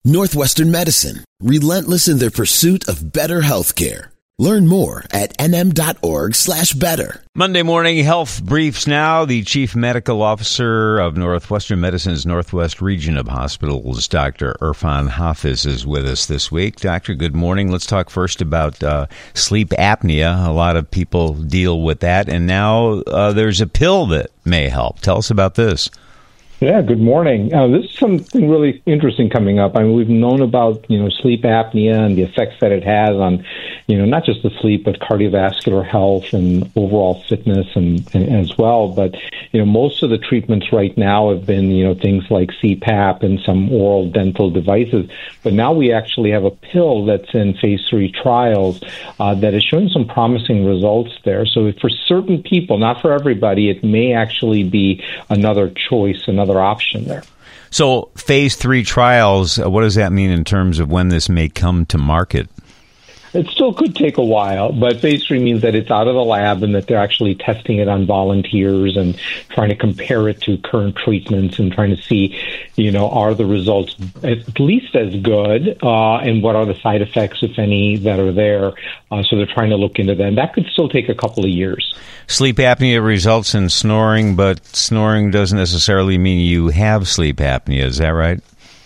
Northwestern Medicine, relentless in their pursuit of better healthcare. Learn more at nm.org/better. Monday morning health briefs now. The Chief Medical Officer of Northwestern Medicine's Northwest Region of Hospitals, Dr. Irfan Hafiz, is with us this week. Doctor, good morning. Let's talk first about sleep apnea. A lot of people deal with that, and now there's a pill that may help. Tell us about this. Yeah, good morning. This is something really interesting coming up. I mean, we've known about, sleep apnea and the effects that it has on, not just the sleep, but cardiovascular health and overall fitness and as well. But, most of the treatments right now have been, things like CPAP and some oral dental devices. But now we actually have a pill that's in phase 3 trials that is showing some promising results there. So for certain people, not for everybody, it may actually be another choice, another option there. So phase 3 trials, what does that mean in terms of when this may come to market? It still could take a while, but phase 3 means that it's out of the lab and that they're actually testing it on volunteers and trying to compare it to current treatments and trying to see, are the results at least as good and what are the side effects, if any, that are there. So they're trying to look into that. And that could still take a couple of years. Sleep apnea results in snoring, but snoring doesn't necessarily mean you have sleep apnea. Is that right?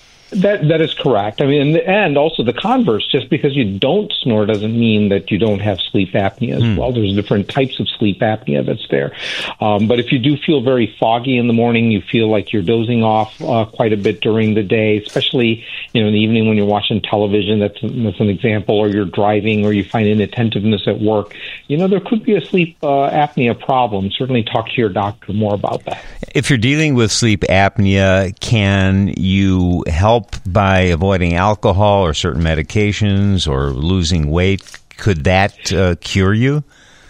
That is correct. I mean, and also the converse, just because you don't snore doesn't mean that you don't have sleep apnea as well. There's different types of sleep apnea that's there. But if you do feel very foggy in the morning, you feel like you're dozing off quite a bit during the day, especially, in the evening when you're watching television, that's an example, or you're driving, or you find inattentiveness at work, there could be a sleep apnea problem. Certainly talk to your doctor more about that. If you're dealing with sleep apnea, can you help by avoiding alcohol or certain medications or losing weight? Could that cure you?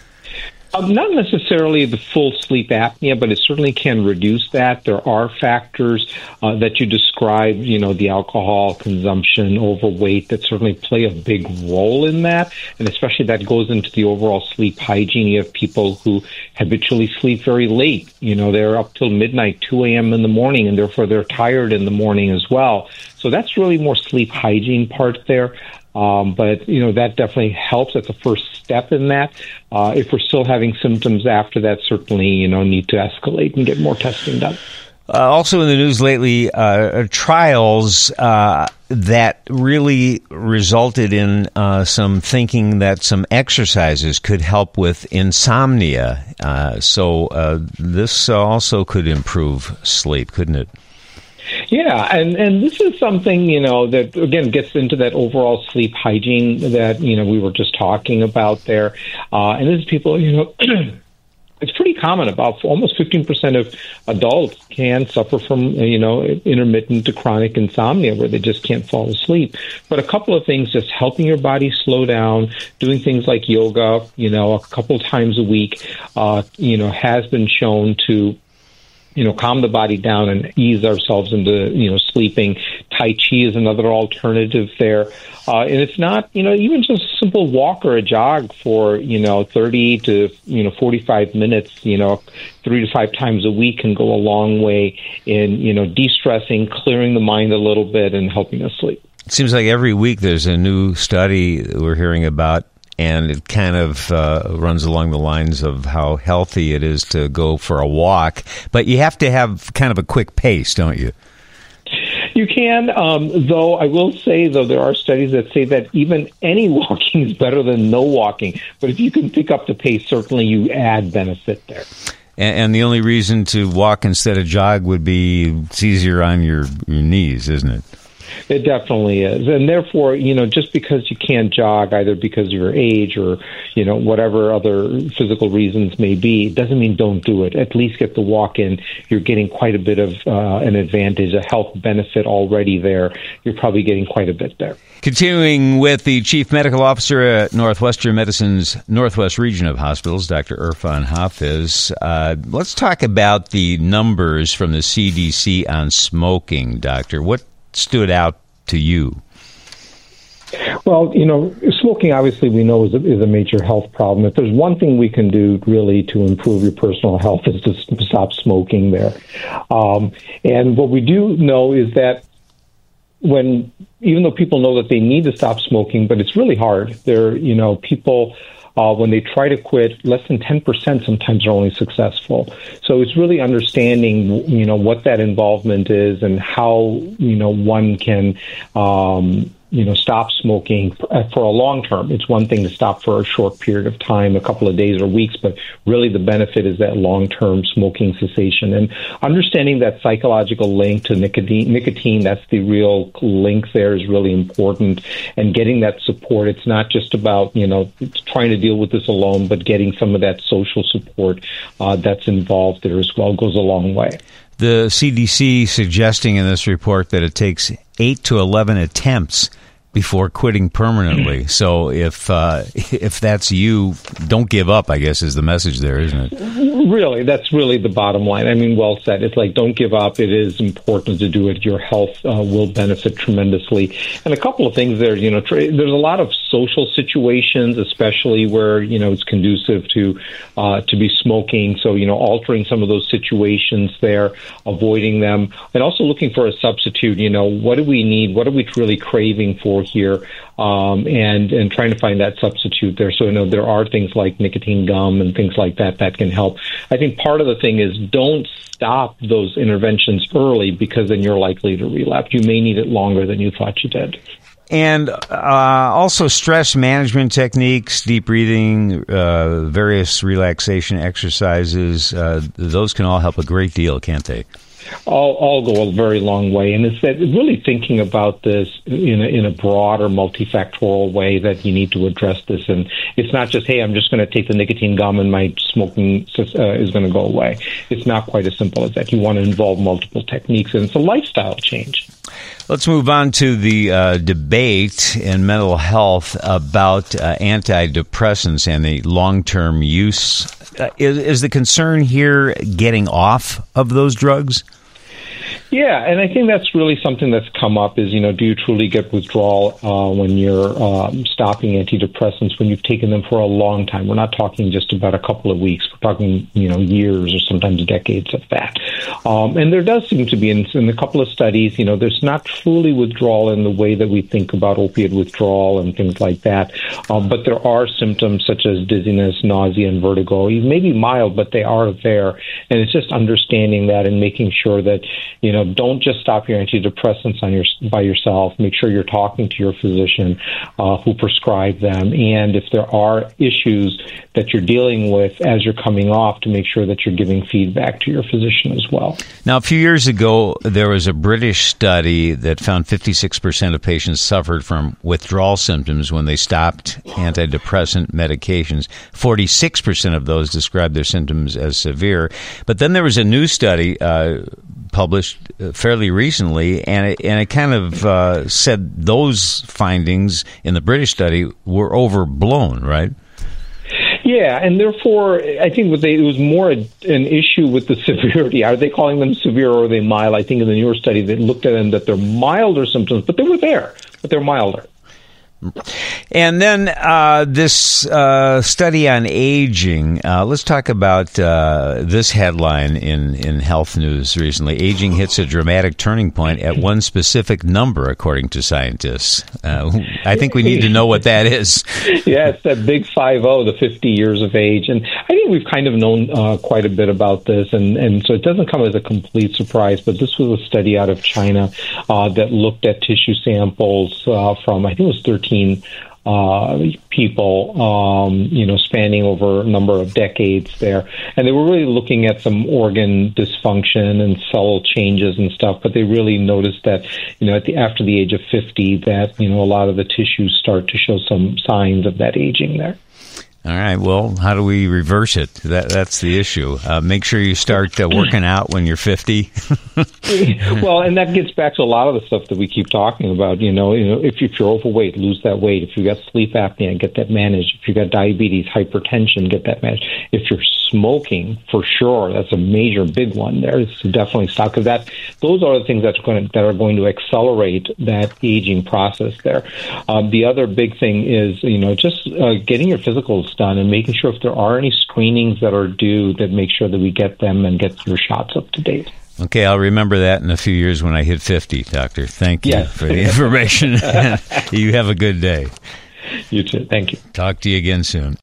Not necessarily the full sleep apnea, but it certainly can reduce that. There are factors that you describe, the alcohol consumption, overweight, that certainly play a big role in that. And especially that goes into the overall sleep hygiene. You have people who habitually sleep very late. They're up till midnight, 2 a.m. in the morning, and therefore they're tired in the morning as well. So that's really more sleep hygiene part there. But that definitely helps. That's the first step in that. If we're still having symptoms after that, certainly, need to escalate and get more testing done. Also in the news lately, trials that really resulted in some thinking that some exercises could help with insomnia. So this also could improve sleep, couldn't it? Yeah, and this is something, that, again, gets into that overall sleep hygiene that, we were just talking about there. And this is people, it's pretty common. About almost 15% of adults can suffer from, intermittent to chronic insomnia where they just can't fall asleep. But a couple of things, just helping your body slow down, doing things like yoga, a couple times a week, has been shown to calm the body down and ease ourselves into, sleeping. Tai Chi is another alternative there. And it's not, even just a simple walk or a jog for, 30 to, 45 minutes, 3 to 5 times a week can go a long way in, de-stressing, clearing the mind a little bit and helping us sleep. It seems like every week there's a new study we're hearing about, and it kind of runs along the lines of how healthy it is to go for a walk. But you have to have kind of a quick pace, don't you? You can, though I will say, there are studies that say that even any walking is better than no walking. But if you can pick up the pace, certainly you add benefit there. And the only reason to walk instead of jog would be it's easier on your knees, isn't it? It definitely is. And therefore, just because you can't jog, either because of your age or, whatever other physical reasons may be, it doesn't mean don't do it. At least get the walk in. You're getting quite a bit of an advantage, a health benefit already there. You're probably getting quite a bit there. Continuing with the Chief Medical Officer at Northwestern Medicine's Northwest Region of Hospitals, Dr. Irfan Hafiz, let's talk about the numbers from the CDC on smoking, Doctor. What stood out to you? Well, smoking, obviously, we know is a major health problem. If there's one thing we can do really to improve your personal health is to stop smoking there. And what we do know is that even though people know that they need to stop smoking, but it's really hard. People, when they try to quit, less than 10% sometimes are only successful. So it's really understanding, what that involvement is and how, one can, stop smoking for a long term. It's one thing to stop for a short period of time, a couple of days or weeks, but really the benefit is that long-term smoking cessation. And understanding that psychological link to nicotine, that's the real link there, is really important. And getting that support, it's not just about, trying to deal with this alone, but getting some of that social support that's involved there as well goes a long way. The CDC suggesting in this report that it takes 8 to 11 attempts before quitting permanently. So if that's you, don't give up, I guess, is the message there, isn't it? Really, that's really the bottom line. I mean, well said. It's like, don't give up. It is important to do it. Your health will benefit tremendously. And a couple of things there, there's a lot of social situations, especially where, it's conducive to be smoking. So, altering some of those situations there, avoiding them, and also looking for a substitute. What do we need? What are we really craving for here? And trying to find that substitute there. So, there are things like nicotine gum and things like that can help. I think part of the thing is don't stop those interventions early, because then you're likely to relapse. You may need it longer than you thought you did. And also stress management techniques, deep breathing, various relaxation exercises, those can all help a great deal, can't they? All go a very long way. And it's that really thinking about this in a broader, multifactorial way that you need to address this. And it's not just, hey, I'm just going to take the nicotine gum and my smoking is going to go away. It's not quite as simple as that. You want to involve multiple techniques, and it's a lifestyle change. Let's move on to the debate in mental health about antidepressants and the long-term use. Is the concern here getting off of those drugs? Yeah, and I think that's really something that's come up is, do you truly get withdrawal when you're stopping antidepressants when you've taken them for a long time? We're not talking just about a couple of weeks. We're talking, years or sometimes decades of that. And there does seem to be, in a couple of studies, there's not truly withdrawal in the way that we think about opiate withdrawal and things like that. But there are symptoms such as dizziness, nausea, and vertigo. It may be mild, but they are there. And it's just understanding that and making sure that, don't just stop your antidepressants by yourself. Make sure you're talking to your physician who prescribed them. And if there are issues that you're dealing with as you're coming off, to make sure that you're giving feedback to your physician as well. Now, a few years ago, there was a British study that found 56% of patients suffered from withdrawal symptoms when they stopped antidepressant medications. 46% of those described their symptoms as severe. But then there was a new study published fairly recently, and it kind of said those findings in the British study were overblown, right? Yeah, and therefore, I think it was more an issue with the severity. Are they calling them severe or are they mild? I think in the newer study, they looked at them that they're milder symptoms, but they were there, but they're milder. And then this study on aging. Let's talk about this headline in Health News recently. Aging hits a dramatic turning point at one specific number, according to scientists. I think we need to know what that is. Yeah, it's that big 50, the 50 years of age. And I think we've kind of known quite a bit about this. And so it doesn't come as a complete surprise, but this was a study out of China that looked at tissue samples from, I think it was 13 people, spanning over a number of decades there. And they were really looking at some organ dysfunction and cell changes and stuff, but they really noticed that, after the age of 50, that, a lot of the tissues start to show some signs of that aging there. All right. Well, how do we reverse it? That's the issue. Make sure you start working out when you're 50. Well, and that gets back to a lot of the stuff that we keep talking about. If you're overweight, lose that weight. If you've got sleep apnea, get that managed. If you've got diabetes, hypertension, get that managed. If you're smoking, for sure, that's a major big one there. Is to definitely stop, because those are the things that are going to accelerate that aging process there. The other big thing is, just getting your physicals done and making sure if there are any screenings that are due, that make sure that we get them and get your shots up to date. Okay, I'll remember that in a few years when I hit 50, Doctor. Thank you Yes. for the information. You have a good day. You too. Thank you. Talk to you again soon.